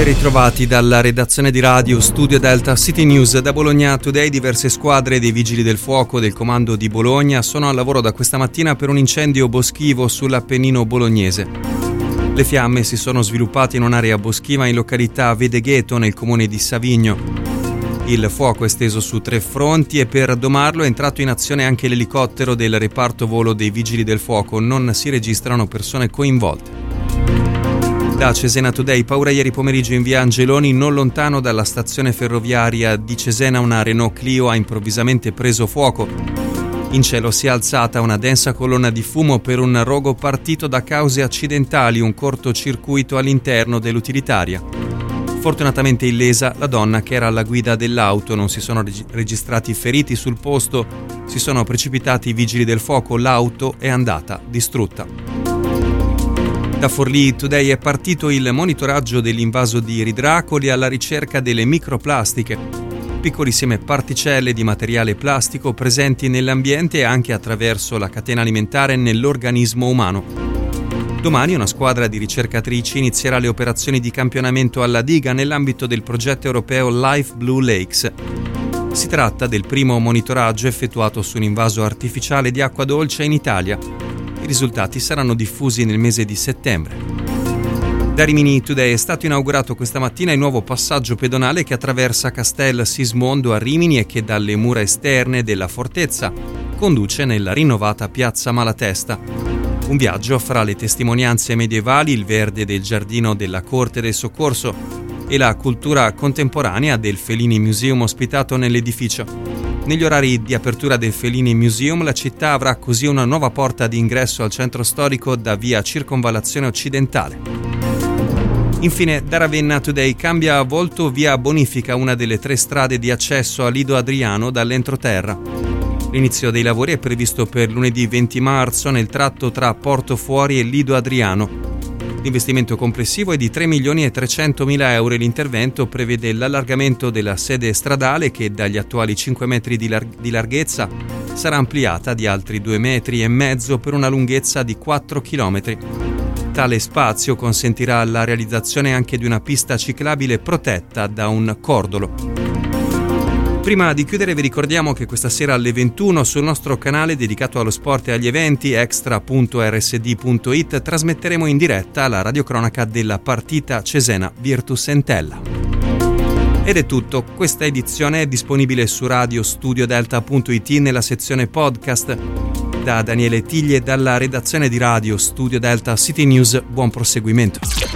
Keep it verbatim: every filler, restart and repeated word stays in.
ritrovati dalla redazione di Radio Studio Delta City News. Da Bologna Today diverse squadre dei Vigili del Fuoco del Comando di Bologna sono al lavoro da questa mattina per un incendio boschivo sull'Appennino bolognese. Le fiamme si sono sviluppate in un'area boschiva in località Vedegheto nel comune di Savigno. Il fuoco è esteso su tre fronti e per domarlo è entrato in azione anche l'elicottero del reparto volo dei Vigili del Fuoco. Non si registrano persone coinvolte. Da Cesena Today, paura ieri pomeriggio in via Angeloni, non lontano dalla stazione ferroviaria di Cesena, una Renault Clio ha improvvisamente preso fuoco. In cielo si è alzata una densa colonna di fumo per un rogo partito da cause accidentali, un cortocircuito all'interno dell'utilitaria. Fortunatamente illesa la donna che era alla guida dell'auto, non si sono reg- registrati feriti sul posto, si sono precipitati i vigili del fuoco, l'auto è andata distrutta. Da Forlì Today è partito il monitoraggio dell'invaso di Ridracoli alla ricerca delle microplastiche, piccolissime particelle di materiale plastico presenti nell'ambiente e anche attraverso la catena alimentare nell'organismo umano. Domani una squadra di ricercatrici inizierà le operazioni di campionamento alla diga nell'ambito del progetto europeo Life Blue Lakes. Si tratta del primo monitoraggio effettuato su un invaso artificiale di acqua dolce in Italia. I risultati saranno diffusi nel mese di settembre. Da Rimini Today è stato inaugurato questa mattina il nuovo passaggio pedonale che attraversa Castel Sismondo a Rimini e che dalle mura esterne della fortezza conduce nella rinnovata piazza Malatesta. Un viaggio fra le testimonianze medievali, il verde del giardino della Corte del Soccorso e la cultura contemporanea del Fellini Museum ospitato nell'edificio. Negli orari di apertura del Fellini Museum la città avrà così una nuova porta di ingresso al centro storico da via Circonvallazione Occidentale. Infine, da Ravenna Today cambia volto via Bonifica, una delle tre strade di accesso a Lido Adriano dall'entroterra. L'inizio dei lavori è previsto per lunedì venti marzo nel tratto tra Portofuori e Lido Adriano. L'investimento complessivo è di tre milioni e trecentomila euro e l'intervento prevede l'allargamento della sede stradale che dagli attuali cinque metri di, lar- di larghezza sarà ampliata di altri due metri e mezzo per una lunghezza di quattro chilometri. Tale spazio consentirà la realizzazione anche di una pista ciclabile protetta da un cordolo. Prima di chiudere vi ricordiamo che questa sera alle ventuno sul nostro canale dedicato allo sport e agli eventi extra punto r s d punto i t trasmetteremo in diretta la radiocronaca della partita Cesena Virtus Entella. Ed è tutto, questa edizione è disponibile su radio studio delta punto i t nella sezione podcast. Da Daniele Tiglie dalla redazione di Radio Studio Delta City News, buon proseguimento.